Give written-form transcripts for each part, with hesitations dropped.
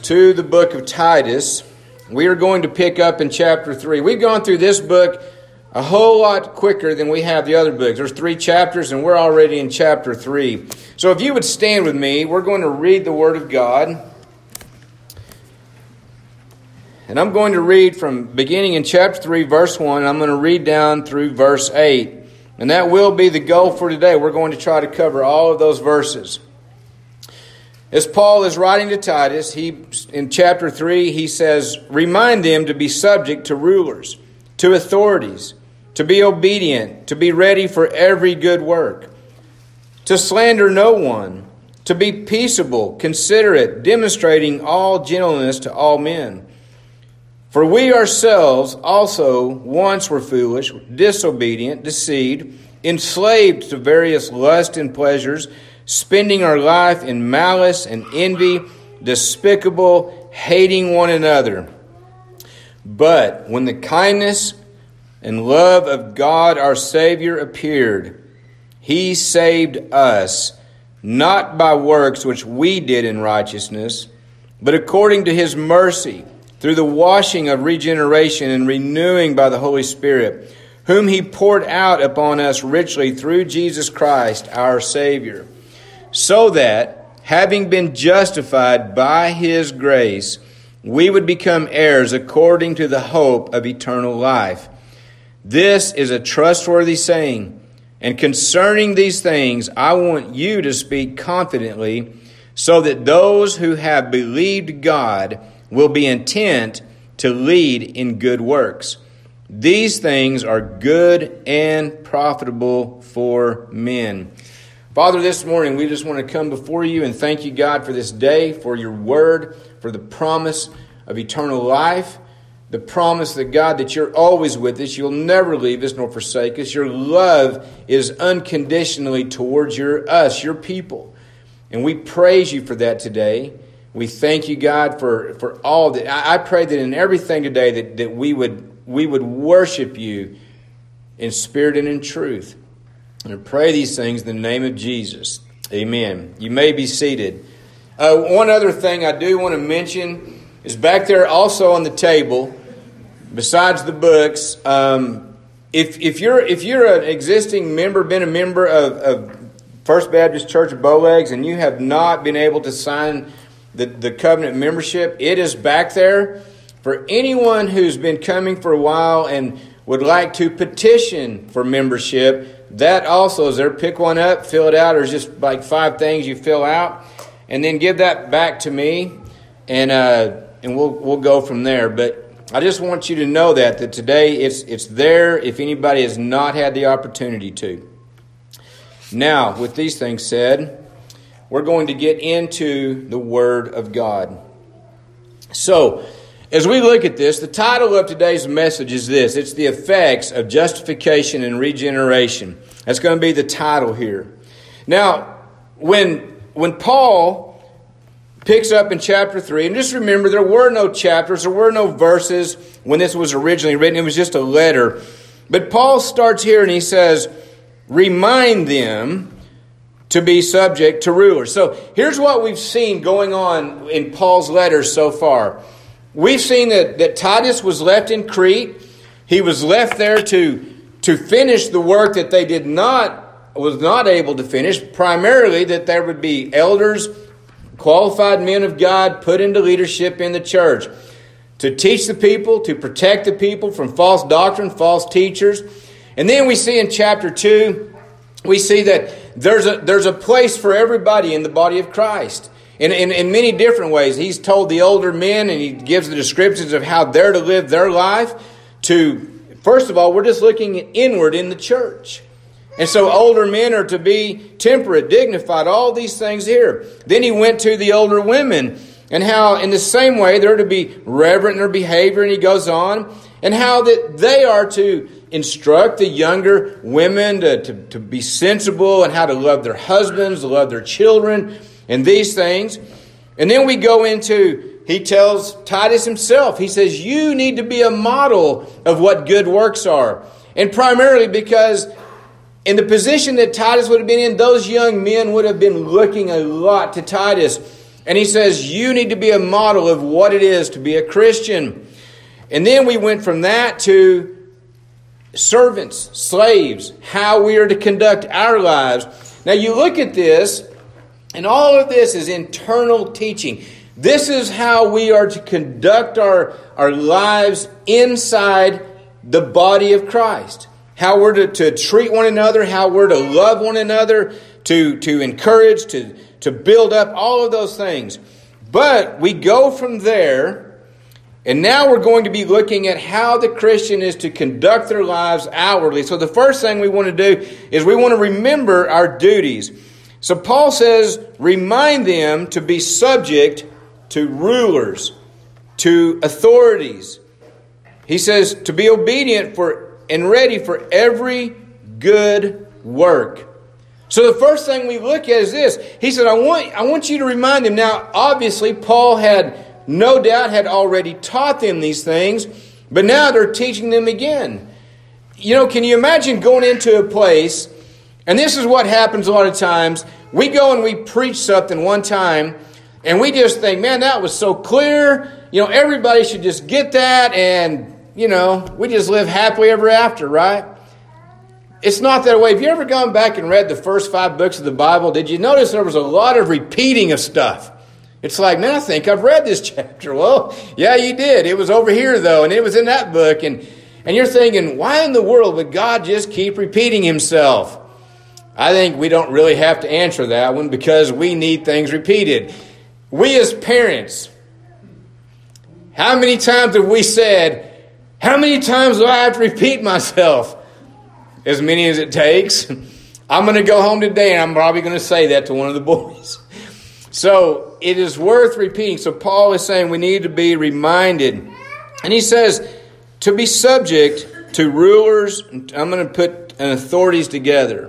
to the book of Titus. We are going to pick up in chapter 3. We've gone through this book a whole lot quicker than we have the other books. There's 3 chapters and we're already in chapter 3. So if you would stand with me, we're going to read the Word of God. And I'm going to read from beginning in chapter 3, verse 1, and I'm going to read down through verse 8. And that will be the goal for today. We're going to try to cover all of those verses. As Paul is writing to Titus, in chapter 3, he says, "Remind them to be subject to rulers, to authorities, to be obedient, to be ready for every good work, to slander no one, to be peaceable, considerate, demonstrating all gentleness to all men. For we ourselves also once were foolish, disobedient, deceived, enslaved to various lusts and pleasures, spending our life in malice and envy, despicable, hating one another. But when the kindness and love of God our Savior appeared, He saved us, not by works which we did in righteousness, but according to His mercy, through the washing of regeneration and renewing by the Holy Spirit, whom He poured out upon us richly through Jesus Christ our Savior, so that, having been justified by His grace, we would become heirs according to the hope of eternal life. This is a trustworthy saying, and concerning these things I want you to speak confidently, so that those who have believed God will be intent to lead in good works. These things are good and profitable for men." Father, this morning we just want to come before you and thank you, God, for this day, for your word, for the promise of eternal life, the promise that, God, that you're always with us. You'll never leave us nor forsake us. Your love is unconditionally towards us, your people. And we praise you for that today. We thank you, God, for all that. I pray that in everything today that we would worship you in spirit and in truth. And I pray these things in the name of Jesus. Amen. You may be seated. One other thing I do want to mention is back there also on the table, besides the books, if you're an existing member, been a member of First Baptist Church of Bowlegs, and you have not been able to sign the covenant membership, it is back there for anyone who's been coming for a while and would like to petition for membership. That also is there. Pick one up, fill it out. There's just like 5 things you fill out, and then give that back to me, and we'll go from there. But I just want you to know that today it's there if anybody has not had the opportunity to. Now, with these things said, we're going to get into the Word of God. So, as we look at this, the title of today's message is this. It's the effects of justification and regeneration. That's going to be the title here. Now, when Paul picks up in chapter 3, and just remember, there were no chapters, there were no verses when this was originally written. It was just a letter. But Paul starts here and he says, "Remind them to be subject to rulers." So here's what we've seen going on in Paul's letters so far. We've seen that Titus was left in Crete. He was left there to finish the work that they was not able to finish. Primarily that there would be elders, qualified men of God put into leadership in the church to teach the people, to protect the people from false doctrine, false teachers. And then we see in chapter 2, we see that there's a place for everybody in the body of Christ. In many different ways. He's told the older men, and he gives the descriptions of how they're to live their life. First of all, we're just looking inward in the church. And so older men are to be temperate, dignified, all these things here. Then he went to the older women, and how in the same way they're to be reverent in their behavior, and he goes on. And how that they are to instruct the younger women to be sensible, and how to love their husbands, to love their children, and these things. And then we go into, he tells Titus himself, he says, you need to be a model of what good works are. And primarily because in the position that Titus would have been in, those young men would have been looking a lot to Titus And he says, you need to be a model of what it is to be a Christian. And then we went from that to servants, slaves, how we are to conduct our lives. Now you look at this, and all of this is internal teaching. This is how we are to conduct our lives inside the body of Christ. How we're to treat one another, how we're to love one another, to encourage, to build up, all of those things. But we go from there, and now we're going to be looking at how the Christian is to conduct their lives outwardly. So the first thing we want to do is we want to remember our duties. So Paul says, remind them to be subject to rulers, to authorities. He says to be obedient and ready for every good work. So the first thing we look at is this. He said, I want you to remind them. Now, obviously, Paul had no doubt had already taught them these things, but now they're teaching them again. You know, can you imagine going into a place, and this is what happens a lot of times. We go and we preach something one time, and we just think, man, that was so clear. You know, everybody should just get that, and, you know, we just live happily ever after, right? It's not that way. Have you ever gone back and read the first 5 books of the Bible? Did you notice there was a lot of repeating of stuff? It's like, man, I think I've read this chapter. Well, yeah, you did. It was over here, though, and it was in that book. And you're thinking, why in the world would God just keep repeating himself? I think we don't really have to answer that one because we need things repeated. We as parents, how many times have we said, how many times do I have to repeat myself? As many as it takes. I'm going to go home today and I'm probably going to say that to one of the boys. So it is worth repeating. So Paul is saying we need to be reminded. And he says to be subject to rulers. I'm going to put authorities together.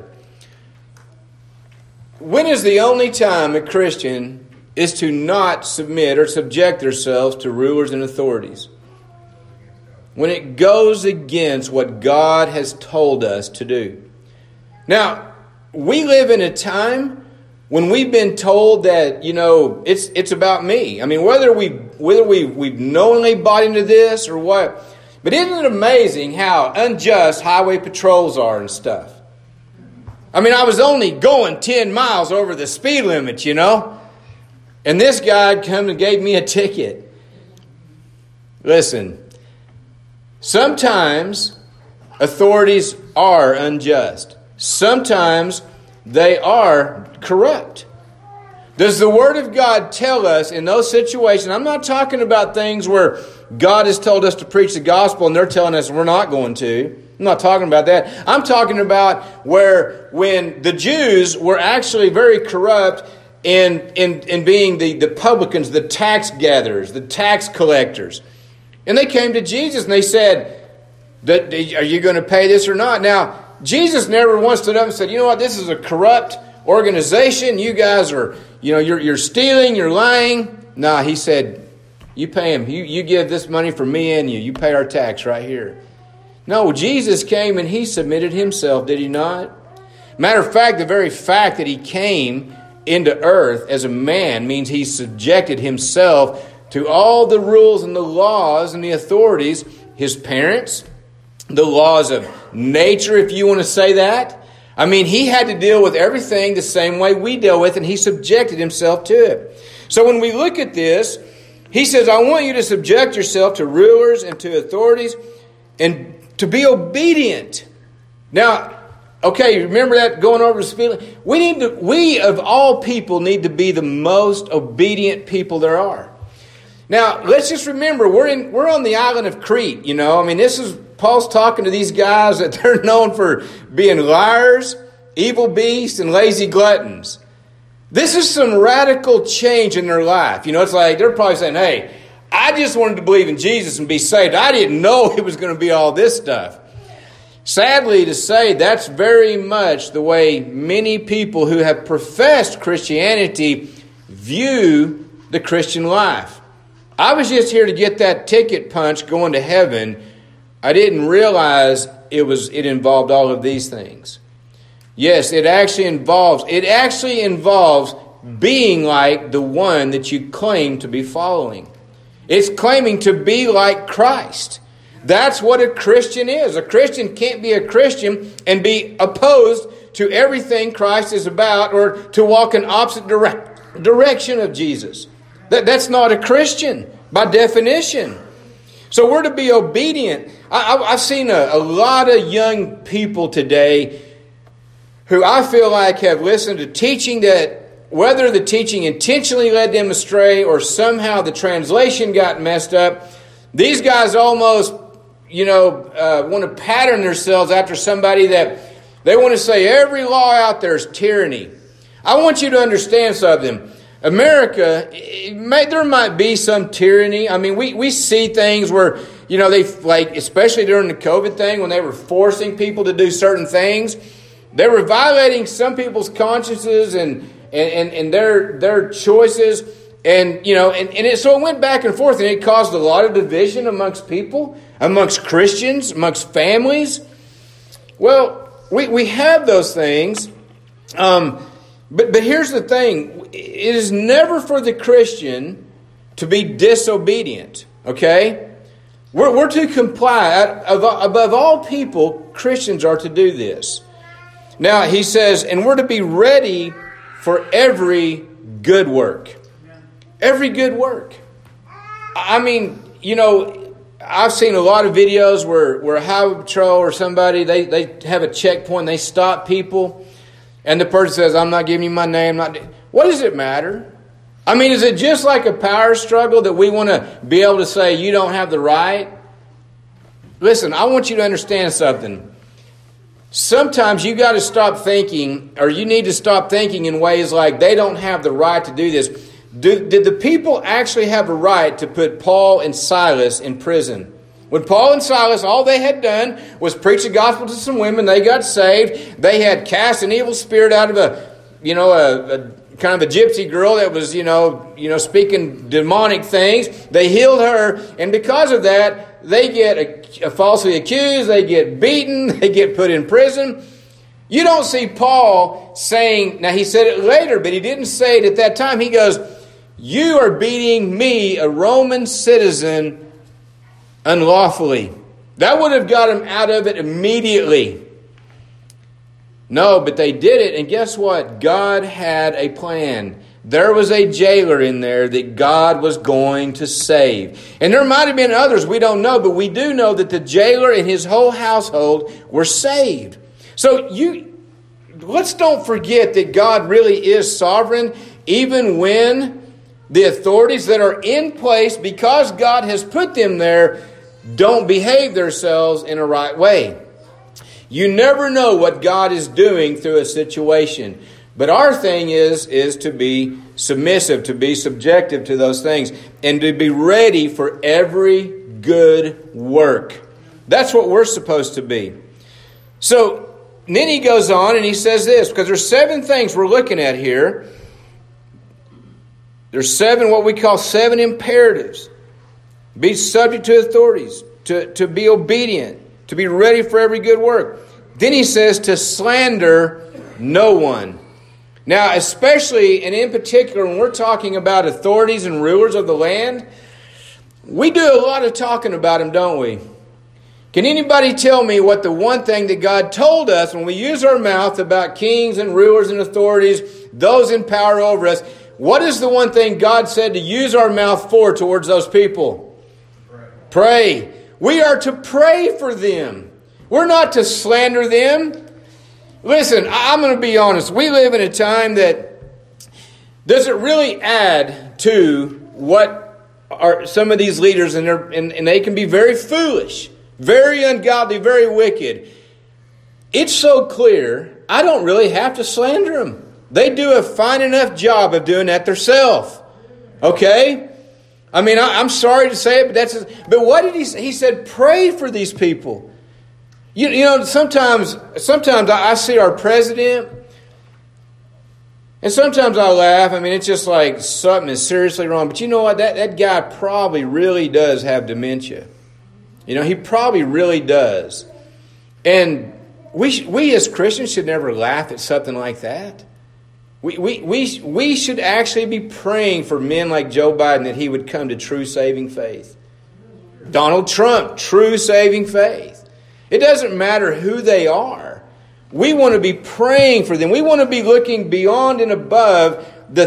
When is the only time a Christian is to not submit or subject themselves to rulers and authorities? When it goes against what God has told us to do. Now, we live in a time when we've been told that, you know, it's about me. I mean, whether we've knowingly bought into this or what. But isn't it amazing how unjust highway patrols are and stuff? I mean, I was only going 10 miles over the speed limit, you know. And this guy come and gave me a ticket. Listen. Sometimes authorities are unjust. Sometimes they are corrupt. Does the Word of God tell us in those situations? I'm not talking about things where God has told us to preach the gospel and they're telling us we're not going to. I'm not talking about that. I'm talking about when the Jews were actually very corrupt in being the publicans, the tax gatherers, the tax collectors. And they came to Jesus and they said, are you going to pay this or not? Now, Jesus never once stood up and said, you know what, this is a corrupt organization. You guys are, you know, you're stealing, you're lying. No, he said, you pay him. You give this money for me and you. You pay our tax right here. No, Jesus came and he submitted himself, did he not? Matter of fact, the very fact that he came into earth as a man means he subjected himself to all the rules and the laws and the authorities, his parents, the laws of nature, if you want to say that. I mean, he had to deal with everything the same way we deal with, and he subjected himself to it. So when we look at this, he says, I want you to subject yourself to rulers and to authorities and to be obedient. Now, okay, remember that going over the speed limit? We of all people need to be the most obedient people there are. Now, let's just remember, we're on the island of Crete, you know. I mean, Paul's talking to these guys that they're known for being liars, evil beasts, and lazy gluttons. This is some radical change in their life. You know, it's like they're probably saying, hey, I just wanted to believe in Jesus and be saved. I didn't know it was going to be all this stuff. Sadly to say, that's very much the way many people who have professed Christianity view the Christian life. I was just here to get that ticket punch going to heaven. I didn't realize it involved all of these things. Yes, it actually involves being like the one that you claim to be following. It's claiming to be like Christ. That's what a Christian is. A Christian can't be a Christian and be opposed to everything Christ is about, or to walk in opposite direction of Jesus. That's not a Christian by definition. So we're to be obedient. I've seen a lot of young people today who I feel like have listened to teaching that, whether the teaching intentionally led them astray or somehow the translation got messed up, these guys almost, want to pattern themselves after somebody that they want to say every law out there is tyranny. I want you to understand something. America, there might be some tyranny. I mean, we see things where, they, like, especially during the COVID thing, when they were forcing people to do certain things, they were violating some people's consciences and their choices. And, so it went back and forth, and it caused a lot of division amongst people, amongst Christians, amongst families. Well, we have those things. But here's the thing. It is never for the Christian to be disobedient. Okay? We're to comply. Above all people, Christians are to do this. Now, he says, and we're to be ready for every good work. Every good work. I mean, I've seen a lot of videos where Highway Patrol or somebody, they have a checkpoint, they stop people, and the person says, I'm not giving you my name. What does it matter? I mean, is it just like a power struggle that we want to be able to say, you don't have the right? Listen, I want you to understand something. Sometimes you got to stop thinking, or you need to stop thinking in ways like they don't have the right to do this. Did the people actually have a right to put Paul and Silas in prison? When Paul and Silas, all they had done was preach the gospel to some women. They got saved. They had cast an evil spirit out of a kind of a gypsy girl that was, speaking demonic things. They healed her, and because of that, they get falsely accused. They get beaten. They get put in prison. You don't see Paul saying, now he said it later, but he didn't say it at that time. He goes, you are beating me, a Roman citizen, unlawfully. That would have got him out of it immediately. No, but they did it, and guess what? God had a plan. There was a jailer in there that God was going to save. And there might have been others, we don't know, but we do know that the jailer and his whole household were saved. So let's don't forget that God really is sovereign, even when the authorities that are in place, because God has put them there, don't behave themselves in a right way. You never know what God is doing through a situation. But our thing is to be submissive, to be subjective to those things, and to be ready for every good work. That's what we're supposed to be. So then he goes on and he says this, because there's 7 things we're looking at here. There's 7, what we call 7 imperatives. Be subject to authorities, to be obedient, to be ready for every good work. Then he says to slander no one. Now, especially and in particular when we're talking about authorities and rulers of the land, we do a lot of talking about them, don't we? Can anybody tell me what the one thing that God told us when we use our mouth about kings and rulers and authorities, those in power over us, what is the one thing God said to use our mouth for towards those people? Pray. We are to pray for them. We're not to slander them. Listen, I'm going to be honest. We live in a time that doesn't really add to what are some of these leaders, and they can be very foolish, very ungodly, very wicked. It's so clear, I don't really have to slander them. They do a fine enough job of doing that themselves. Okay? I mean, I'm sorry to say it, but what did he say? He said, pray for these people. You know, sometimes I see our president, and sometimes I laugh. I mean, it's just like something is seriously wrong. But you know what? That guy probably really does have dementia. You know, he probably really does. And we as Christians should never laugh at something like that. We should actually be praying for men like Joe Biden that he would come to true saving faith. Donald Trump, true saving faith. It doesn't matter who they are. We want to be praying for them. We want to be looking beyond and above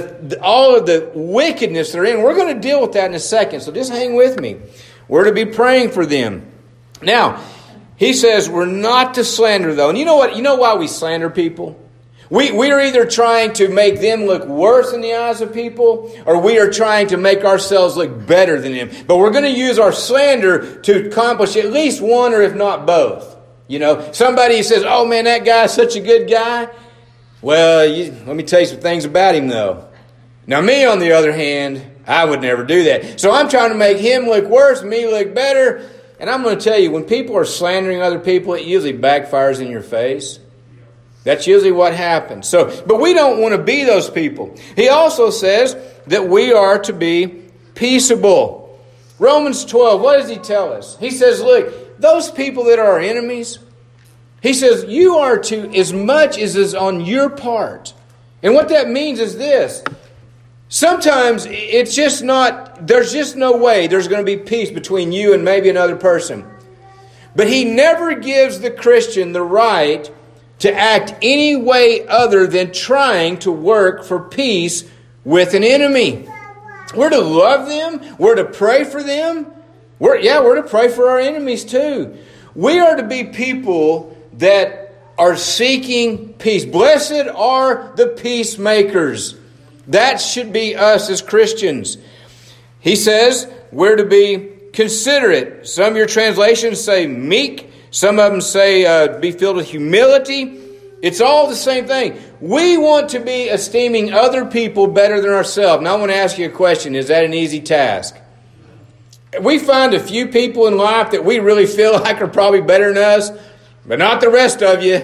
all of the wickedness they're in. We're going to deal with that in a second, so just hang with me. We're to be praying for them. Now, he says we're not to slander, though. And you know what? You know why we slander people? We are either trying to make them look worse in the eyes of people, or we are trying to make ourselves look better than them. But we're going to use our slander to accomplish at least one, or if not both. You know, somebody says, "Oh man, that guy's such a good guy." Well, let me tell you some things about him, though. Now, me, on the other hand, I would never do that. So I'm trying to make him look worse, me look better. And I'm going to tell you, when people are slandering other people, it usually backfires in your face. That's usually what happens. But we don't want to be those people. He also says that we are to be peaceable. Romans 12, what does he tell us? He says, look, those people that are our enemies, he says, you are to, as much as is on your part. And what that means is this. Sometimes it's just not, there's just no way there's going to be peace between you and maybe another person. But he never gives the Christian the right to act any way other than trying to work for peace with an enemy. We're to love them. We're to pray for them. We're to pray for our enemies too. We are to be people that are seeking peace. Blessed are the peacemakers. That should be us as Christians. He says we're to be considerate. Some of your translations say meek. Some of them say be filled with humility. It's all the same thing. We want to be esteeming other people better than ourselves. Now I want to ask you a question. Is that an easy task? We find a few people in life that we really feel like are probably better than us, but not the rest of you.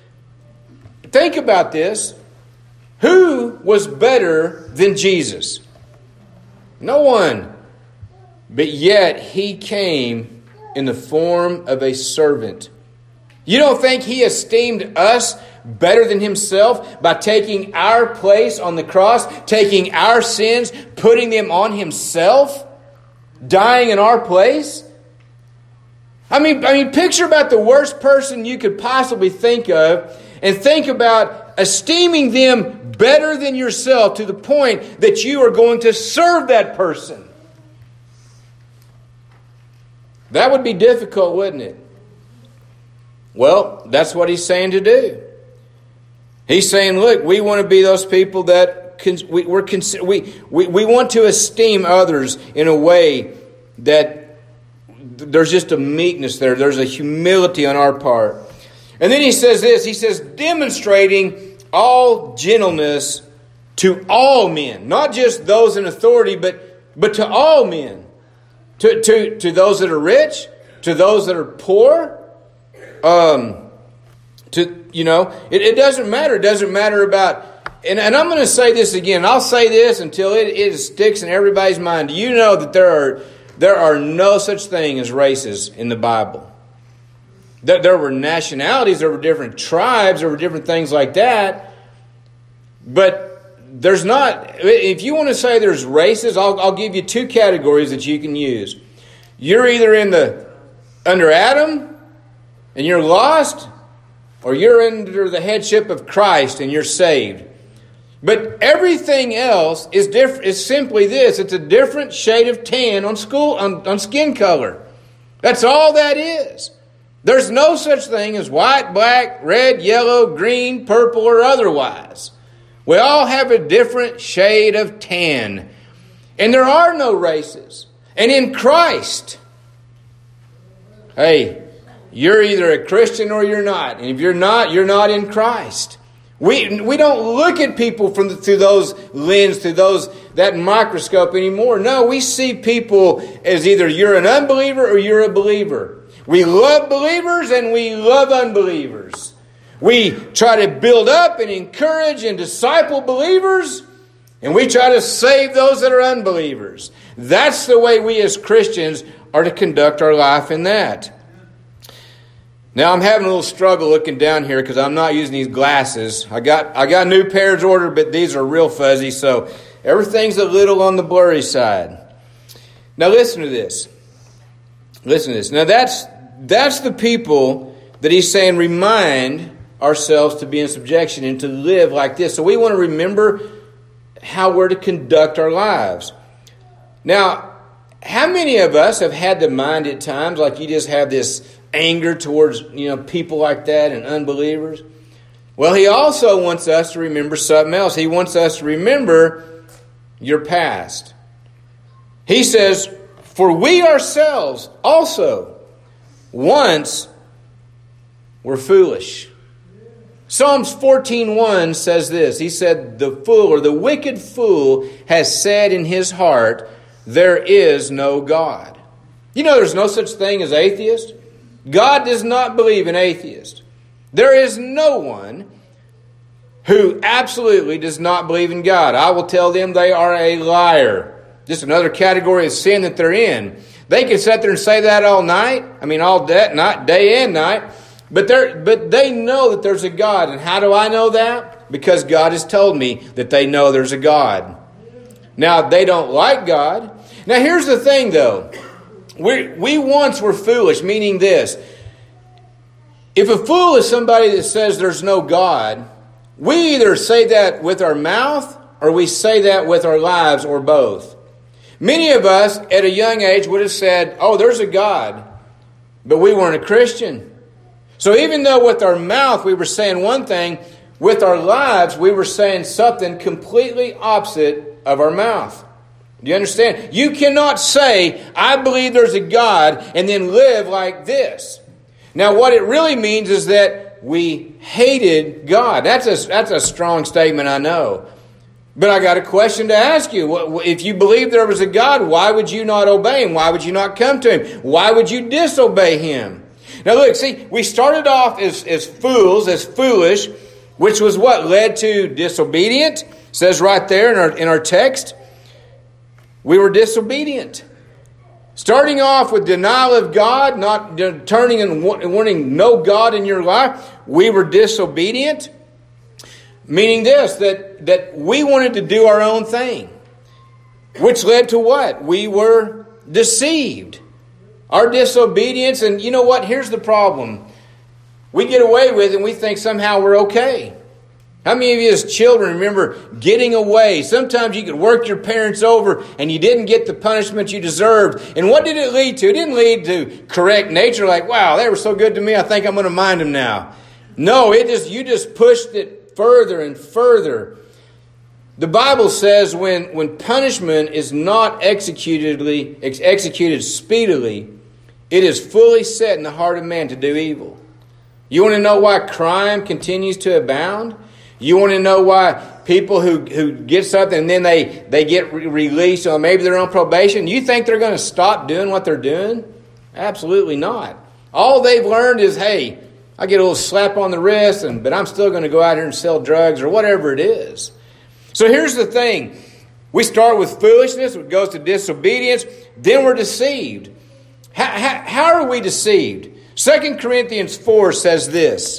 Think about this. Who was better than Jesus? No one. But yet he came in the form of a servant. You don't think he esteemed us better than himself by taking our place on the cross, taking our sins, putting them on himself, dying in our place? I mean, picture about the worst person you could possibly think of, and think about esteeming them better than yourself to the point that you are going to serve that person. That would be difficult, wouldn't it? Well, that's what he's saying to do. He's saying, look, we want to be those people that we want to esteem others in a way that there's just a meekness there. There's a humility on our part. And then he says this. He says, demonstrating all gentleness to all men. Not just those in authority, but to all men. To those that are rich, to those that are poor. It doesn't matter. It doesn't matter about... And I'm going to say this again. I'll say this until it sticks in everybody's mind. Do you know that there are no such thing as races in the Bible? There were nationalities, there were different tribes, there were different things like that. But there's not... If you want to say there's races, I'll give you two categories that you can use. You're either under Adam and you're lost, or you're under the headship of Christ and you're saved. But everything else is different. It's simply this. It's a different shade of tan on skin color. That's all that is. There's no such thing as white, black, red, yellow, green, purple, or otherwise. We all have a different shade of tan. And there are no races. And in Christ, hey, you're either a Christian or you're not. And if you're not in Christ. We don't look at people through those lens, through that microscope anymore. No, we see people as either you're an unbeliever or you're a believer. We love believers and we love unbelievers. We try to build up and encourage and disciple believers, and we try to save those that are unbelievers. That's the way we as Christians are to conduct our life in that. Now I'm having a little struggle looking down here because I'm not using these glasses. I got new pairs ordered, but these are real fuzzy, so everything's a little on the blurry side. Now listen to this. Listen to this. Now that's the people that he's saying remind ourselves to be in subjection and to live like this. So we want to remember how we're to conduct our lives. Now, how many of us have had the mind at times like you just have this anger towards, people like that and unbelievers? Well, he also wants us to remember something else. He wants us to remember your past. He says, for we ourselves also once were foolish. Psalms 14:1 says this. He said, the fool or the wicked fool has said in his heart, there is no God. There's no such thing as atheist. God does not believe in atheists. There is no one who absolutely does not believe in God. I will tell them they are a liar. Just another category of sin that they're in. They can sit there and say that all night. All day and night. But they know that there's a God. And how do I know that? Because God has told me that they know there's a God. Now, they don't like God. Now, here's the thing, though. We once were foolish, meaning this. If a fool is somebody that says there's no God, we either say that with our mouth or we say that with our lives or both. Many of us at a young age would have said, oh, there's a God, but we weren't a Christian. So even though with our mouth we were saying one thing, with our lives we were saying something completely opposite of our mouth. Do you understand? You cannot say, I believe there's a God, and then live like this. Now what it really means is that we hated God. That's a strong statement, I know. But I got a question to ask you. If you believe there was a God, why would you not obey Him? Why would you not come to Him? Why would you disobey Him? Now look, see, we started off as fools, as foolish, which was what led to disobedient. It says right there in our text, we were disobedient. Starting off with denial of God, not turning and wanting no God in your life, we were disobedient. Meaning this, that we wanted to do our own thing. Which led to what? We were deceived. Our disobedience, and you know what? Here's the problem. We get away with it and we think somehow we're okay. How many of you as children remember getting away? Sometimes you could work your parents over and you didn't get the punishment you deserved. And what did it lead to? It didn't lead to correct nature like, wow, they were so good to me, I think I'm going to mind them now. No, you just pushed it further and further. The Bible says when punishment is not executed speedily, it is fully set in the heart of man to do evil. You want to know why crime continues to abound? You want to know why people who get something and then they get released or maybe they're on probation, you think they're going to stop doing what they're doing? Absolutely not. All they've learned is, hey, I get a little slap on the wrist, but I'm still going to go out here and sell drugs or whatever it is. So here's the thing. We start with foolishness, it goes to disobedience, then we're deceived. How are we deceived? 2 Corinthians 4 says this.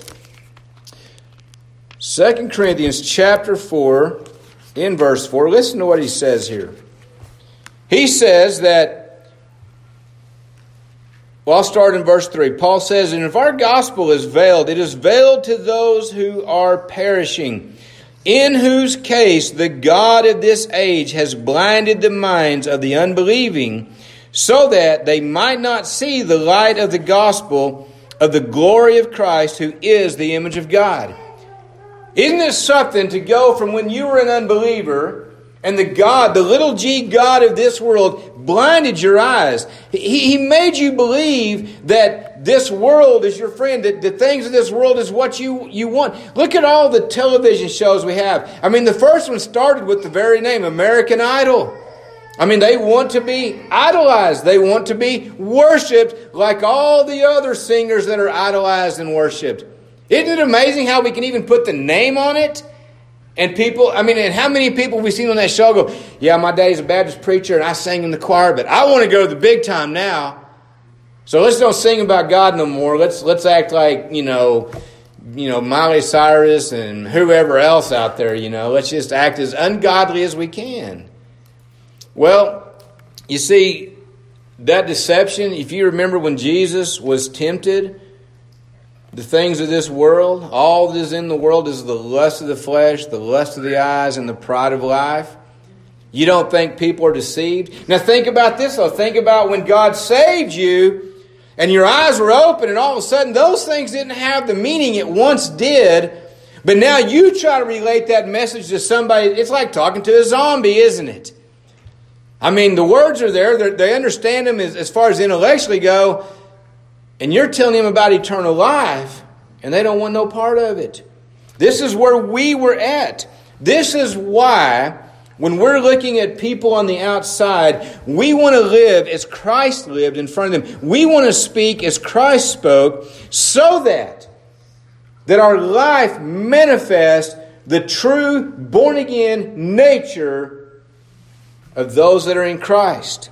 2 Corinthians chapter 4, in verse 4, listen to what he says here. He says that, well, I'll start in verse 3. Paul says, and if our gospel is veiled, it is veiled to those who are perishing, in whose case the God of this age has blinded the minds of the unbelieving, so that they might not see the light of the gospel of the glory of Christ, who is the image of God. Isn't this something to go from when you were an unbeliever and the little g God of this world blinded your eyes. He made you believe that this world is your friend, that the things of this world is what you want. Look at all the television shows we have. The first one started with the very name, American Idol. They want to be idolized. They want to be worshipped like all the other singers that are idolized and worshipped. Isn't it amazing how we can even put the name on it? And people, and how many people we've seen on that show go, yeah, my daddy's a Baptist preacher and I sang in the choir, but I want to go to the big time now. So let's don't sing about God no more. Let's act like, Miley Cyrus and whoever else out there, Let's just act as ungodly as we can. Well, you see, that deception, if you remember when Jesus was tempted, the things of this world, all that is in the world is the lust of the flesh, the lust of the eyes, and the pride of life. You don't think people are deceived? Now think about this though. Think about when God saved you and your eyes were open and all of a sudden those things didn't have the meaning it once did. But now you try to relate that message to somebody. It's like talking to a zombie, isn't it? I mean, the words are there. They understand them as far as intellectually go. And you're telling them about eternal life. And they don't want no part of it. This is where we were at. This is why when we're looking at people on the outside, we want to live as Christ lived in front of them. We want to speak as Christ spoke so that our life manifests the true born-again nature of those that are in Christ.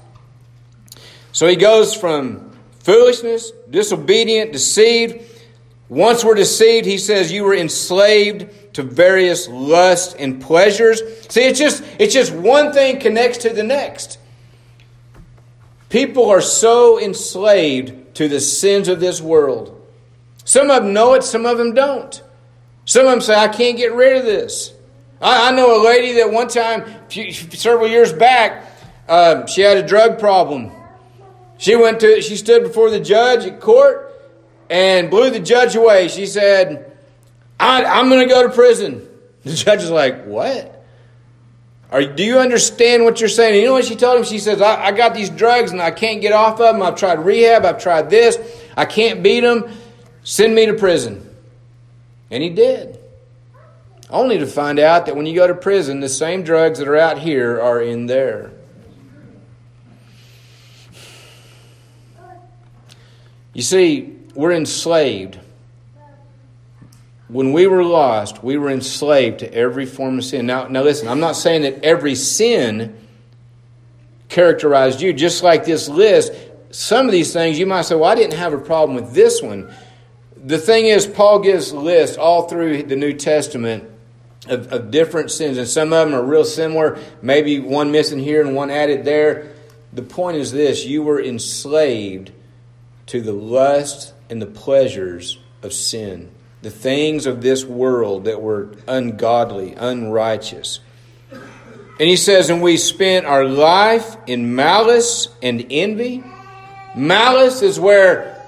So he goes from foolishness, disobedient, deceived. Once we're deceived, he says you were enslaved to various lusts and pleasures. See, it's just one thing connects to the next. People are so enslaved to the sins of this world. Some of them know it, some of them don't. Some of them say, I can't get rid of this. I know a lady that one time, several years back, she had a drug problem. She stood before the judge at court and blew the judge away. She said, I'm going to go to prison. The judge is like, what? Do you understand what you're saying? And you know what she told him? She says, I got these drugs and I can't get off of them. I've tried rehab. I've tried this. I can't beat them. Send me to prison. And he did. Only to find out that when you go to prison, the same drugs that are out here are in there. You see, we're enslaved. When we were lost, we were enslaved to every form of sin. Now listen, I'm not saying that every sin characterized you. Just like this list, some of these things you might say, well, I didn't have a problem with this one. The thing is, Paul gives a list all through the New Testament of different sins, and some of them are real similar, maybe one missing here and one added there. The point is this: you were enslaved to the lust and the pleasures of sin, the things of this world that were ungodly, unrighteous. And he says, and we spent our life in malice and envy. Malice is where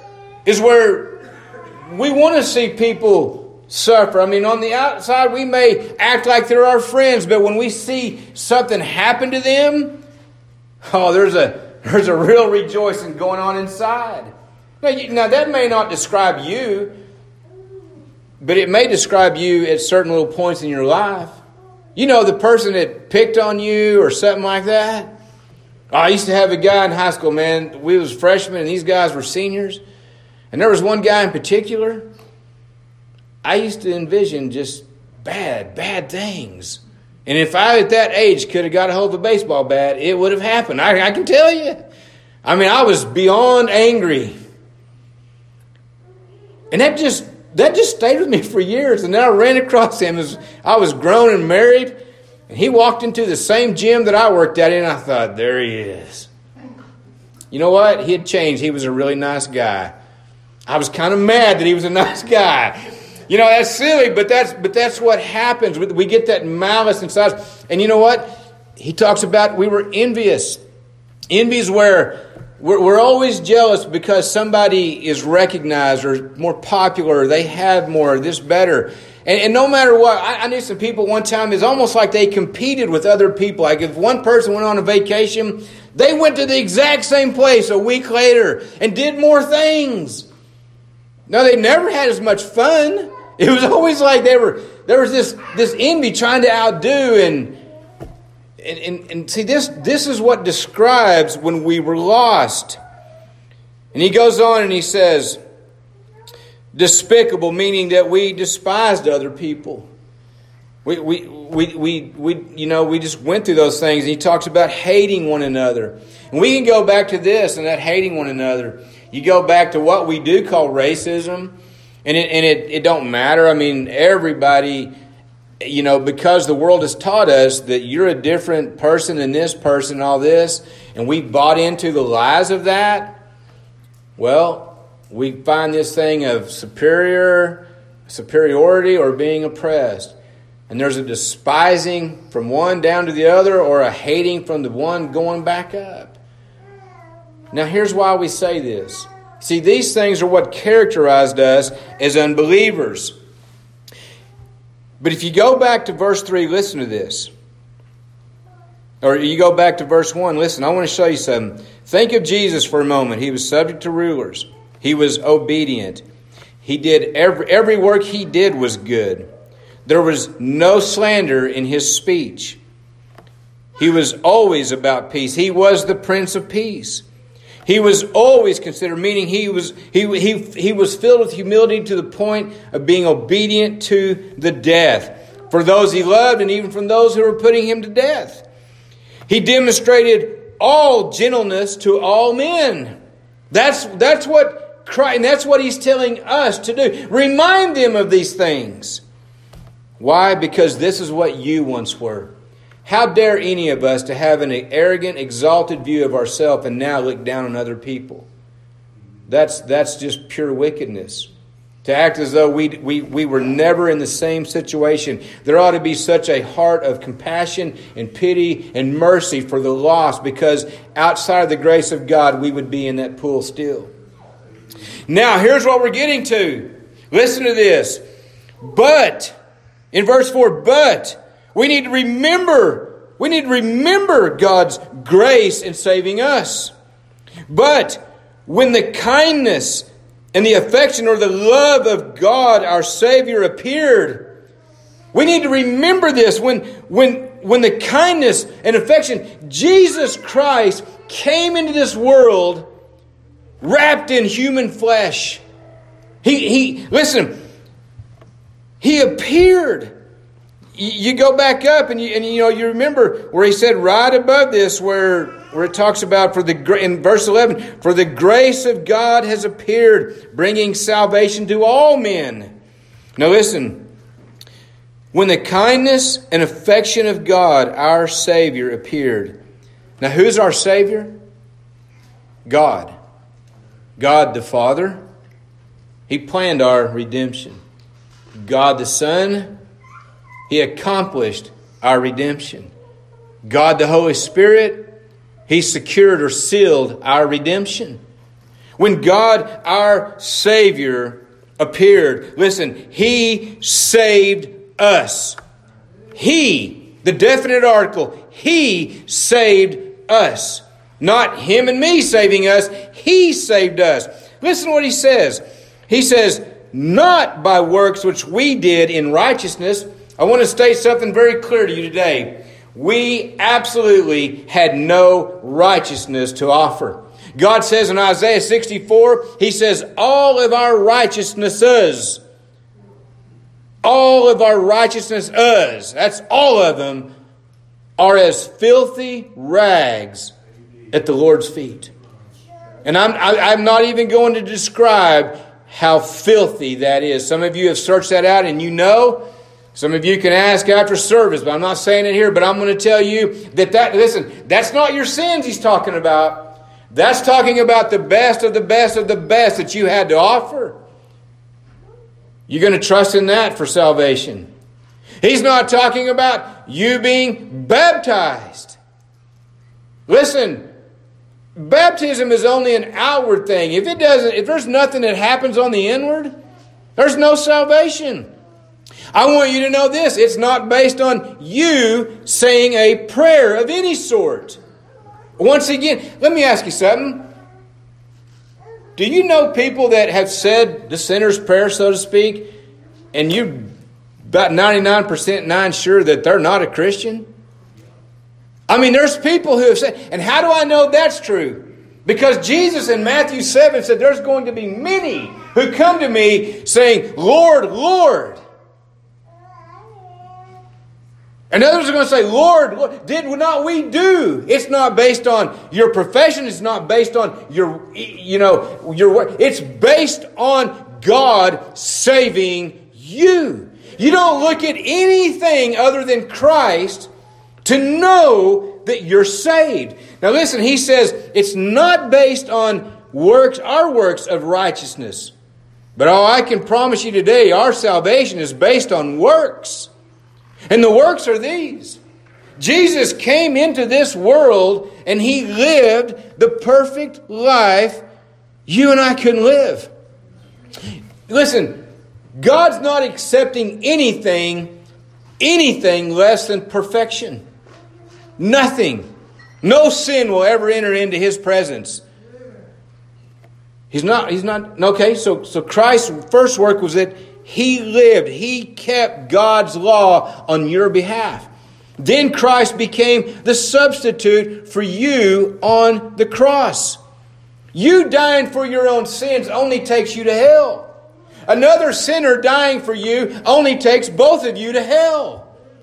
we want to see people suffer. I mean, on the outside, we may act like they're our friends, but when we see something happen to them, there's a real rejoicing going on inside. Now, that may not describe you, but it may describe you at certain little points in your life. You know, the person that picked on you or something like that. I used to have a guy in high school, man. We was freshmen and these guys were seniors. And there was one guy in particular. I used to envision just bad things. And if I at that age could have got a hold of a baseball bat, it would have happened. I can tell you. I mean, I was beyond angry. And that just stayed with me for years. And then I ran across him as I was grown and married. And he walked into the same gym that I worked at. And I thought, there he is. You know what? He had changed. He was a really nice guy. I was kind of mad that he was a nice guy. You know, that's silly, but that's what happens. We get that malice inside. And you know what? He talks about we were envious. Envy is where we're always jealous because somebody is recognized or more popular, or they have more, this better. And no matter what, I knew some people one time, it's almost like they competed with other people. Like if one person went on a vacation, they went to the exact same place a week later and did more things. No, they never had as much fun. It was always like there was this envy trying to outdo and see this is what describes when we were lost. And he goes on and he says, despicable, meaning that we despised other people. We just went through those things. And he talks about hating one another. And we can go back to this and that hating one another. You go back to what we do call racism, and it don't matter. I mean, everybody, because the world has taught us that you're a different person than this person and all this, and we bought into the lies of that, well, we find this thing of superiority or being oppressed. And there's a despising from one down to the other, or a hating from the one going back up. Now, here's why we say this. See, these things are what characterized us as unbelievers. But if you go back to verse 3, listen to this. Or you go back to verse 1, listen, I want to show you something. Think of Jesus for a moment. He was subject to rulers. He was obedient. He did every work he did was good. There was no slander in his speech. He was always about peace. He was the Prince of Peace. He was always considered, meaning he was filled with humility to the point of being obedient to the death for those he loved and even from those who were putting him to death. He demonstrated all gentleness to all men. That's what Christ, and that's what he's telling us to do. Remind them of these things. Why? Because this is what you once were. How dare any of us to have an arrogant, exalted view of ourselves and now look down on other people? That's just pure wickedness. To act as though we were never in the same situation. There ought to be such a heart of compassion and pity and mercy for the lost, because outside of the grace of God, we would be in that pool still. Now, here's what we're getting to. Listen to this. But, in verse 4, but we need to remember God's grace in saving us. But when the kindness and the affection or the love of God, our Savior, appeared, we need to remember this. When the kindness and affection, Jesus Christ came into this world wrapped in human flesh. He appeared. You go back up and you remember where he said right above this where it talks about in verse 11, for the grace of God has appeared, bringing salvation to all men. Now listen, when the kindness and affection of God, our Savior, appeared. Now who's our Savior? God. God the Father. He planned our redemption. God the Son, He accomplished our redemption. God the Holy Spirit, He secured or sealed our redemption. When God, our Savior, appeared, listen, He saved us. He, the definite article, He saved us. Not him and me saving us, He saved us. Listen to what He says. He says, not by works which we did in righteousness. I want to state something very clear to you today. We absolutely had no righteousness to offer. God says in Isaiah 64, He says, all of our righteousnesses, that's all of them, are as filthy rags at the Lord's feet. And I'm not even going to describe how filthy that is. Some of you have searched that out and you know. Some of you can ask after service, but I'm not saying it here. But I'm going to tell you listen, that's not your sins He's talking about. That's talking about the best of the best of the best that you had to offer. You're going to trust in that for salvation. He's not talking about you being baptized. Listen, baptism is only an outward thing. If there's nothing that happens on the inward, there's no salvation. I want you to know this. It's not based on you saying a prayer of any sort. Once again, let me ask you something. Do you know people that have said the sinner's prayer, so to speak, and you're about 99% sure that they're not a Christian? I mean, there's people who have said, and how do I know that's true? Because Jesus in Matthew 7 said there's going to be many who come to me saying, Lord, Lord. And others are going to say, Lord, did not we do? It's not based on your profession. It's not based on your work. It's based on God saving you. You don't look at anything other than Christ to know that you're saved. Now listen, he says it's not based on works, our works of righteousness. But I can promise you today, our salvation is based on works. And the works are these. Jesus came into this world and He lived the perfect life you and I couldn't live. Listen, God's not accepting anything less than perfection. Nothing. No sin will ever enter into His presence. He's not, okay, so Christ's first work was that He lived. He kept God's law on your behalf. Then Christ became the substitute for you on the cross. You dying for your own sins only takes you to hell. Another sinner dying for you only takes both of you to hell.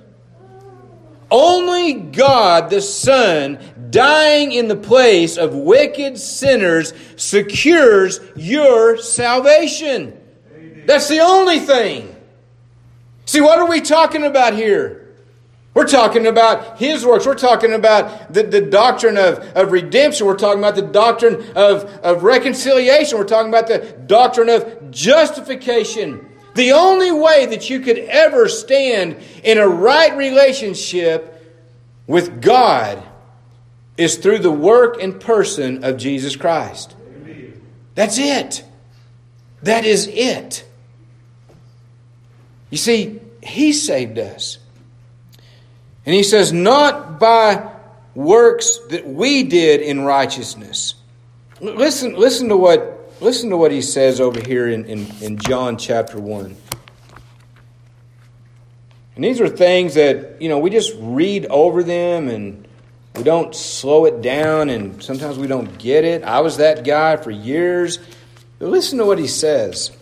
Only God the Son dying in the place of wicked sinners secures your salvation. That's the only thing. See, what are we talking about here? We're talking about His works. We're talking about the doctrine of redemption. We're talking about the doctrine of reconciliation. We're talking about the doctrine of justification. The only way that you could ever stand in a right relationship with God is through the work and person of Jesus Christ. That's it. That is it. You see, He saved us. And He says, not by works that we did in righteousness. Listen to what He says over here in John chapter 1. And these are things that, we just read over them and we don't slow it down, and sometimes we don't get it. I was that guy for years. But listen to what He says.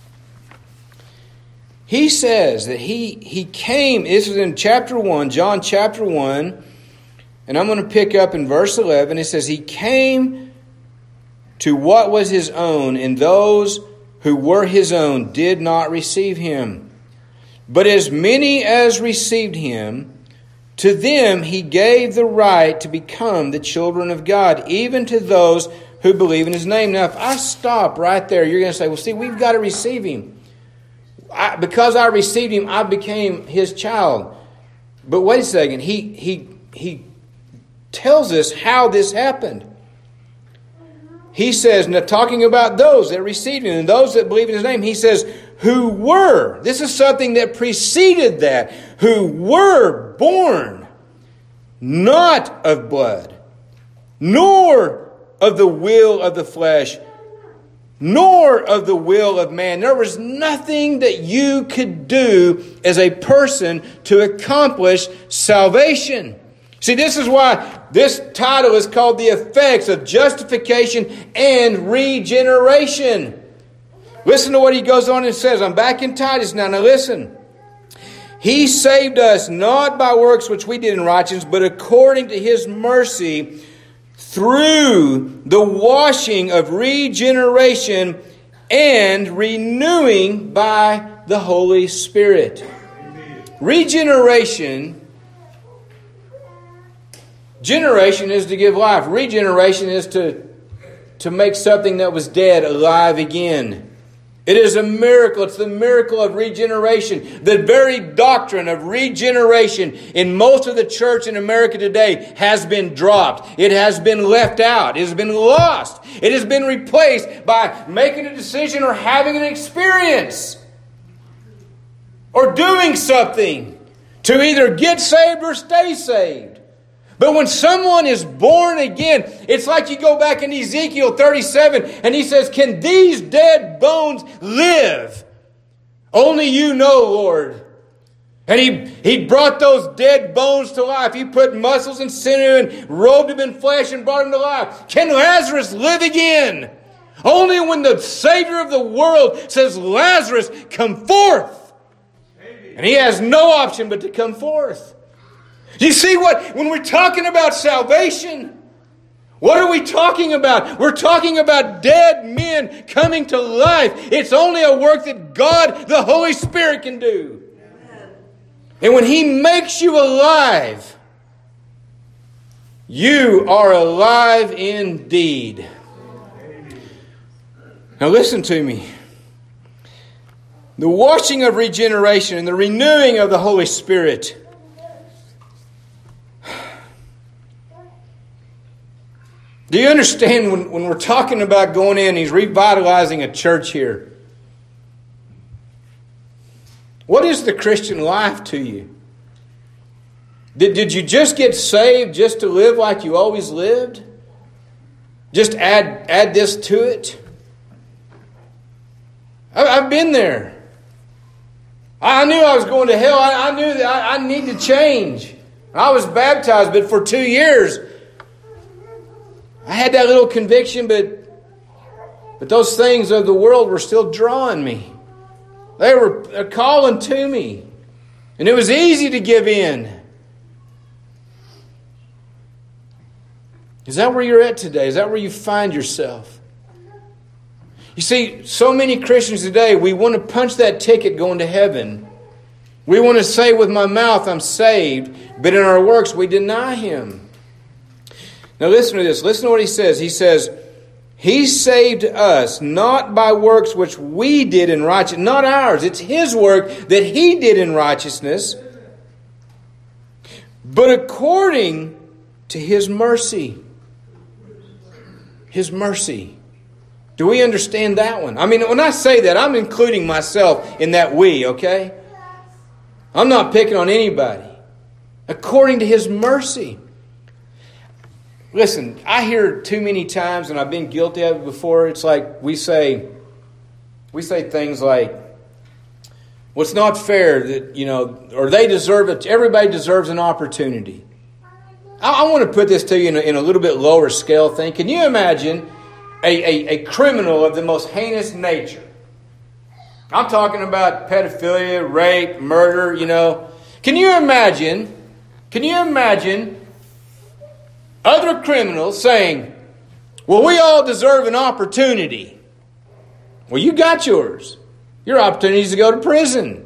He says that he came, this is in chapter 1, John chapter 1, and I'm going to pick up in verse 11. It says, He came to what was His own, and those who were His own did not receive Him. But as many as received Him, to them He gave the right to become the children of God, even to those who believe in His name. Now, if I stop right there, you're going to say, well, see, we've got to receive Him. Because I received Him, I became His child. But wait a second. He tells us how this happened. He says, now talking about those that received Him and those that believe in His name, He says, who were, this is something that preceded that, who were born not of blood, nor of the will of the flesh, nor of the will of man. There was nothing that you could do as a person to accomplish salvation. See, this is why this title is called The Effects of Justification and Regeneration. Listen to what he goes on and says. I'm back in Titus now. Now listen. He saved us not by works which we did in righteousness, but according to His mercy, through the washing of regeneration and renewing by the Holy Spirit. Regeneration is to give life. Regeneration is to make something that was dead alive again. It is a miracle. It's the miracle of regeneration. The very doctrine of regeneration in most of the church in America today has been dropped. It has been left out. It has been lost. It has been replaced by making a decision or having an experience or doing something to either get saved or stay saved. But when someone is born again, it's like you go back in Ezekiel 37 and he says, can these dead bones live? Only you know, Lord. And he brought those dead bones to life. He put muscles and sinew and robed them in flesh and brought them to life. Can Lazarus live again? Only when the Savior of the world says, Lazarus, come forth. And he has no option but to come forth. You see what? When we're talking about salvation, what are we talking about? We're talking about dead men coming to life. It's only a work that God, the Holy Spirit, can do. And when He makes you alive, you are alive indeed. Now listen to me. The washing of regeneration and the renewing of the Holy Spirit. Do you understand when we're talking about going in, He's revitalizing a church here? What is the Christian life to you? Did you just get saved just to live like you always lived? Just add this to it? I've been there. I knew I was going to hell. I knew that I need to change. I was baptized, but for 2 years, I had that little conviction, but those things of the world were still drawing me. They were calling to me. And it was easy to give in. Is that where you're at today? Is that where you find yourself? You see, so many Christians today, we want to punch that ticket going to heaven. We want to say with my mouth, I'm saved, but in our works, we deny Him. Now listen to this. Listen to what he says. He says, He saved us not by works which we did in righteousness. Not ours. It's His work that He did in righteousness. But according to His mercy. His mercy. Do we understand that one? I mean, when I say that, I'm including myself in that we, okay? I'm not picking on anybody. According to His mercy. Listen, I hear too many times, and I've been guilty of it before, it's like we say things like, well, it's not fair that, or they deserve it. Everybody deserves an opportunity. I want to put this to you in a little bit lower scale thing. Can you imagine a criminal of the most heinous nature? I'm talking about pedophilia, rape, murder, Can you imagine other criminals saying, well, we all deserve an opportunity. Well, you got yours. Your opportunity is to go to prison.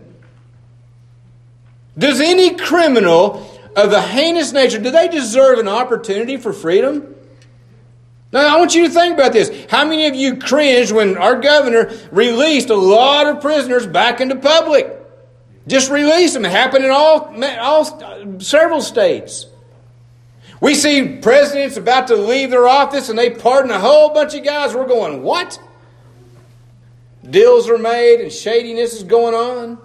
Does any criminal of the heinous nature, do they deserve an opportunity for freedom? Now, I want you to think about this. How many of you cringed when our governor released a lot of prisoners back into public? Just release them. It happened in several states. We see presidents about to leave their office and they pardon a whole bunch of guys. We're going, what? Deals are made and shadiness is going on.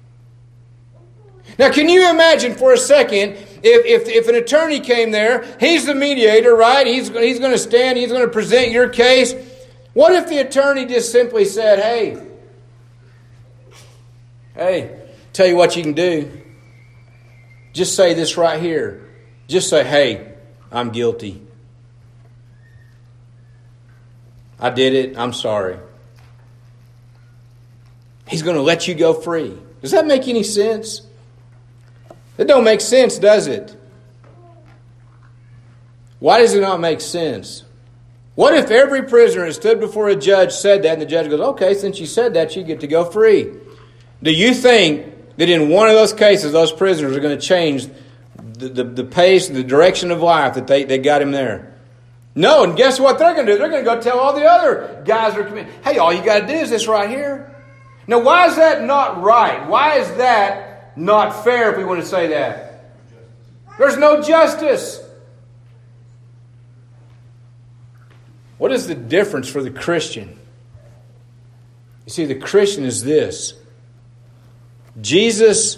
Now, can you imagine for a second if an attorney came there, he's the mediator, right? He's going to stand, he's going to present your case. What if the attorney just simply said, hey, tell you what you can do. Just say this right here. Just say, hey, I'm guilty. I did it. I'm sorry. He's going to let you go free. Does that make any sense? It don't make sense, does it? Why does it not make sense? What if every prisoner that stood before a judge said that and the judge goes, okay, since you said that, you get to go free? Do you think that in one of those cases, those prisoners are going to change the pace, the direction of life that they got him there? No, and guess what they're going to do? They're going to go tell all the other guys that are committing, hey, all you got to do is this right here. Now, why is that not right? Why is that not fair if we want to say that? There's no justice. What is the difference for the Christian? You see, the Christian is this. Jesus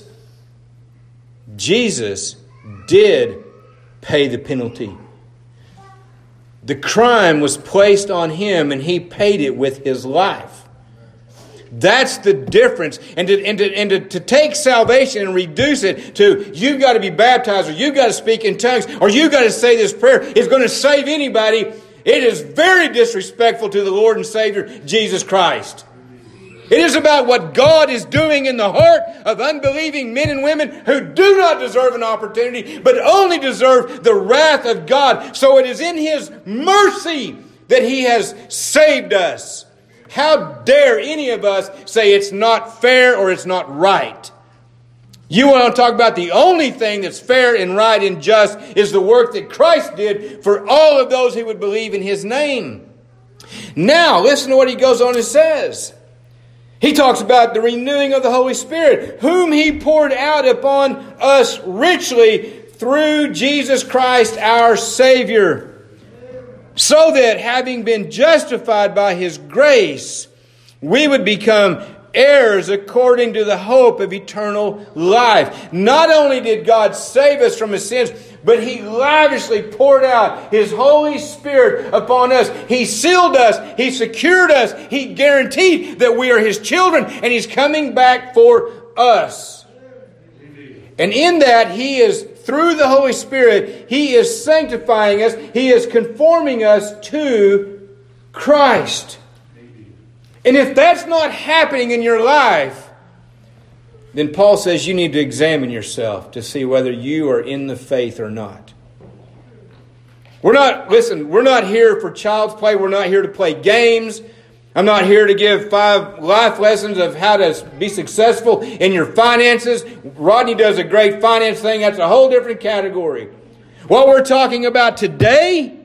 did pay the penalty. The crime was placed on Him and He paid it with His life. That's the difference. And to take salvation and reduce it to you've got to be baptized or you've got to speak in tongues or you've got to say this prayer is going to save anybody. It is very disrespectful to the Lord and Savior, Jesus Christ. It is about what God is doing in the heart of unbelieving men and women who do not deserve an opportunity, but only deserve the wrath of God. So it is in His mercy that He has saved us. How dare any of us say it's not fair or it's not right? You want to talk about the only thing that's fair and right and just is the work that Christ did for all of those who would believe in His name. Now, listen to what He goes on and says. He talks about the renewing of the Holy Spirit, whom He poured out upon us richly through Jesus Christ our Savior, so that having been justified by His grace, we would become heirs according to the hope of eternal life. Not only did God save us from His sins, but He lavishly poured out His Holy Spirit upon us. He sealed us. He secured us. He guaranteed that we are His children, and He's coming back for us. And in that, He is, through the Holy Spirit, He is sanctifying us. He is conforming us to Christ. And if that's not happening in your life, then Paul says you need to examine yourself to see whether you are in the faith or not. We're not here for child's play. We're not here to play games. I'm not here to give 5 life lessons of how to be successful in your finances. Rodney does a great finance thing. That's a whole different category. What we're talking about today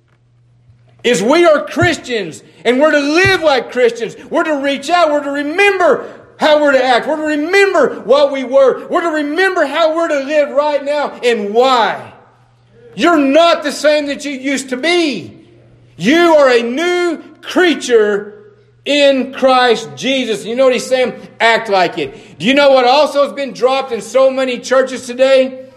is we are Christians, and we're to live like Christians. We're to reach out. We're to remember how we're to act. We're to remember what we were. We're to remember how we're to live right now and why. You're not the same that you used to be. You are a new creature in Christ Jesus. You know what He's saying? Act like it. Do you know what also has been dropped in so many churches today?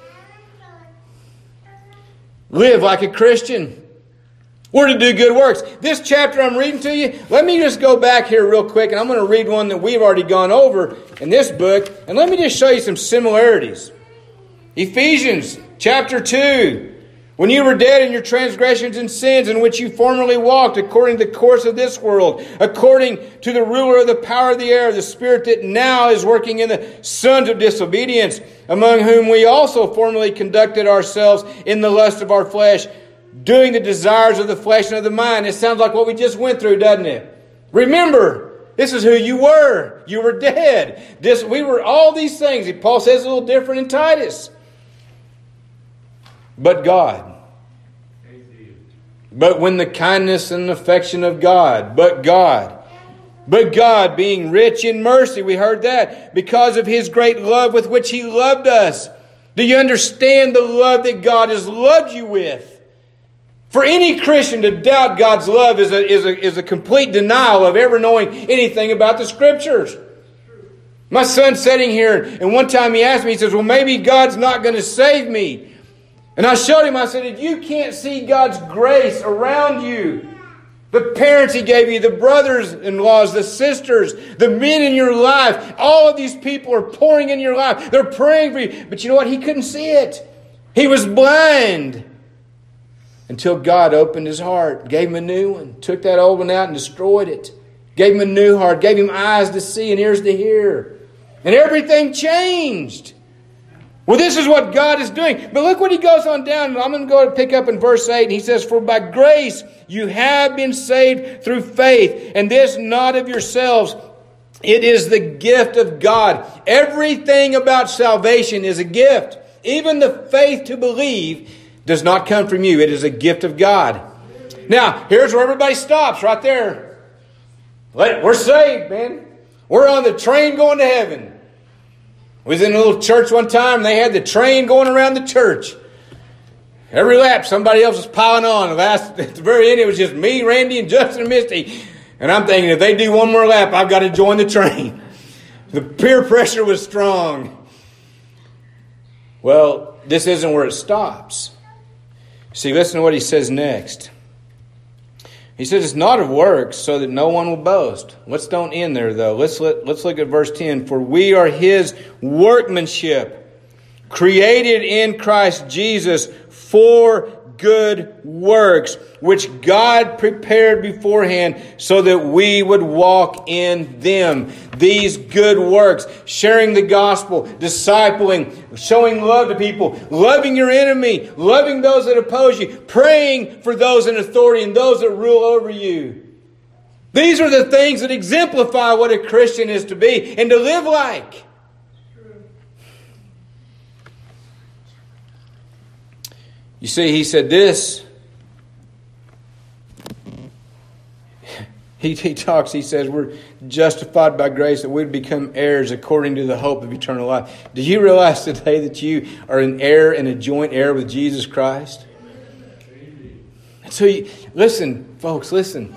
Live like a Christian. We're to do good works. This chapter I'm reading to you, let me just go back here real quick, and I'm going to read one that we've already gone over in this book, and let me just show you some similarities. Ephesians chapter 2. When you were dead in your transgressions and sins in which you formerly walked according to the course of this world, according to the ruler of the power of the air, the spirit that now is working in the sons of disobedience, among whom we also formerly conducted ourselves in the lust of our flesh, doing the desires of the flesh and of the mind. It sounds like what we just went through, doesn't it? Remember, this is who you were. You were dead. We were all these things. Paul says a little different in Titus. But God. But when the kindness and affection of God. But God. But God, being rich in mercy, we heard that, because of His great love with which He loved us. Do you understand the love that God has loved you with? For any Christian to doubt God's love is a complete denial of ever knowing anything about the Scriptures. My son's sitting here, and one time he asked me, he says, well, maybe God's not going to save me. And I showed him, I said, if you can't see God's grace around you, the parents He gave you, the brothers-in-laws, the sisters, the men in your life, all of these people are pouring in your life. They're praying for you. But you know what? He couldn't see it. He was blind. Until God opened his heart, gave him a new one, took that old one out and destroyed it. Gave him a new heart, gave him eyes to see and ears to hear. And everything changed. Well, this is what God is doing. But look what he goes on down. I'm going to go and pick up in verse 8. And he says, for by grace you have been saved through faith. And this not of yourselves. It is the gift of God. Everything about salvation is a gift. Even the faith to believe does not come from you. It is a gift of God. Now, here's where everybody stops, right there. We're saved, man. We're on the train going to heaven. I was in a little church one time, and they had the train going around the church. Every lap, somebody else was piling on. At the very end, it was just me, Randy, and Justin and Misty. And I'm thinking, if they do one more lap, I've got to join the train. The peer pressure was strong. Well, this isn't where it stops. See, listen to what he says next. He says it's not of works, so that no one will boast. Let's don't end there, though. Let's look at verse 10. For we are his workmanship, created in Christ Jesus for good works, which God prepared beforehand so that we would walk in them. These good works, sharing the gospel, discipling, showing love to people, loving your enemy, loving those that oppose you, praying for those in authority and those that rule over you. These are the things that exemplify what a Christian is to be and to live like. You see, he said this. He says we're justified by grace that we'd become heirs according to the hope of eternal life. Do you realize today that you are an heir and a joint heir with Jesus Christ? So, listen, folks, listen.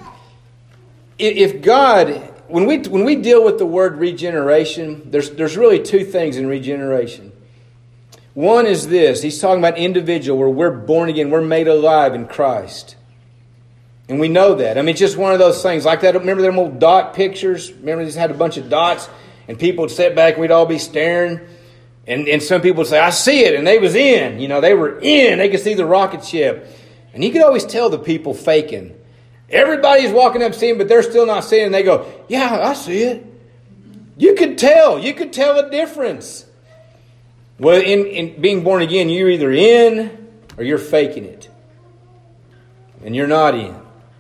If God, when we deal with the word regeneration, there's really two things in regeneration. One is this. He's talking about individual where we're born again. We're made alive in Christ. And we know that. I mean, it's just one of those things. Like that. Remember them old dot pictures? Remember these had a bunch of dots? And people would sit back and we'd all be staring. And some people would say, I see it. And they was in. You know, they were in. They could see the rocket ship. And you could always tell the people faking. Everybody's walking up seeing, but they're still not seeing. And they go, yeah, I see it. You could tell. You could tell a difference. Well, in being born again, you're either in or you're faking it. And you're not in.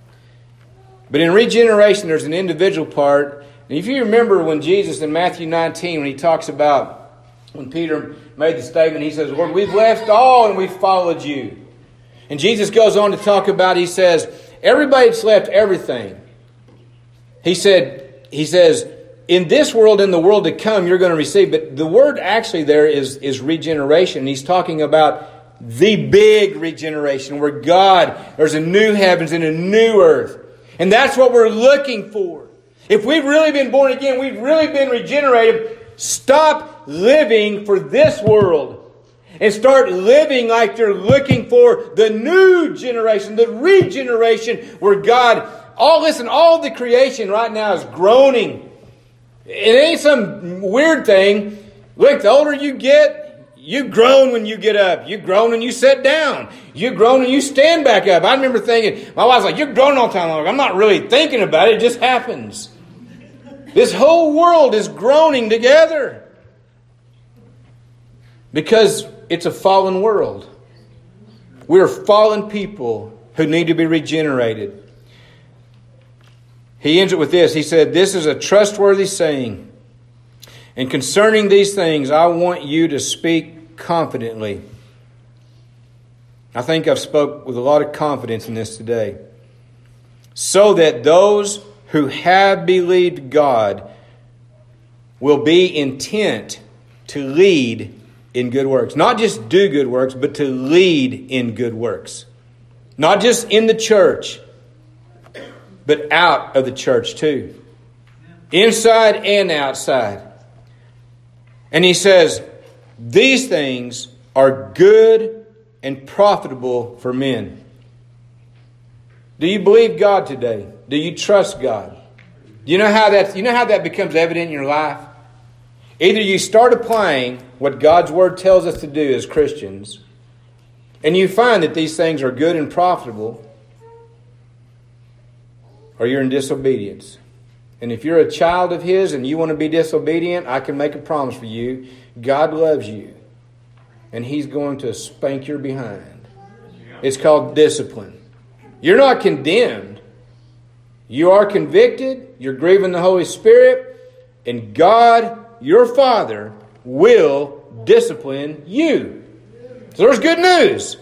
But in regeneration, there's an individual part. And if you remember when Jesus in Matthew 19, when he talks about, when Peter made the statement, he says, Lord, we've left all and we've followed you. And Jesus goes on to talk about, he says, everybody that's left everything. He says, in this world, in the world to come, you're going to receive. But the word actually there is regeneration. He's talking about the big regeneration where there's a new heavens and a new earth. And that's what we're looking for. If we've really been born again, we've really been regenerated, stop living for this world and start living like you're looking for the new generation, the regeneration where God, all the creation right now is groaning. It ain't some weird thing. Look, the older you get, you groan when you get up. You groan when you sit down. You groan when you stand back up. I remember thinking, my wife's like, you're groaning all the time. I'm like, I'm not really thinking about it. It just happens. This whole world is groaning together. Because it's a fallen world. We're fallen people who need to be regenerated. He ends it with this. He said, this is a trustworthy saying. And concerning these things, I want you to speak confidently. I think I've spoke with a lot of confidence in this today. So that those who have believed God will be intent to lead in good works. Not just do good works, but to lead in good works. Not just in the church, but out of the church too. Inside and outside. And he says, these things are good and profitable for men. Do you believe God today? Do you trust God? Do you know how that becomes evident in your life? Either you start applying what God's Word tells us to do as Christians, and you find that these things are good and profitable, or you're in disobedience. And if you're a child of His and you want to be disobedient, I can make a promise for you. God loves you. And He's going to spank your behind. It's called discipline. You're not condemned. You are convicted. You're grieving the Holy Spirit. And God, your Father, will discipline you. So there's good news.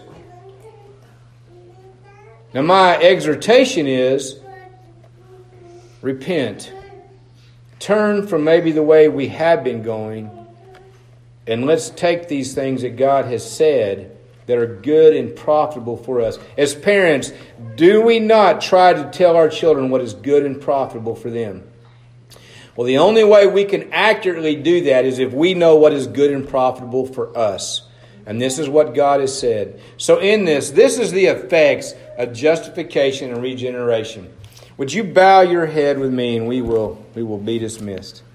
Now my exhortation is, repent. Turn from maybe the way we have been going. And let's take these things that God has said that are good and profitable for us. As parents, do we not try to tell our children what is good and profitable for them? Well, the only way we can accurately do that is if we know what is good and profitable for us. And this is what God has said. So in this is the effects of justification and regeneration. Would you bow your head with me and we will be dismissed.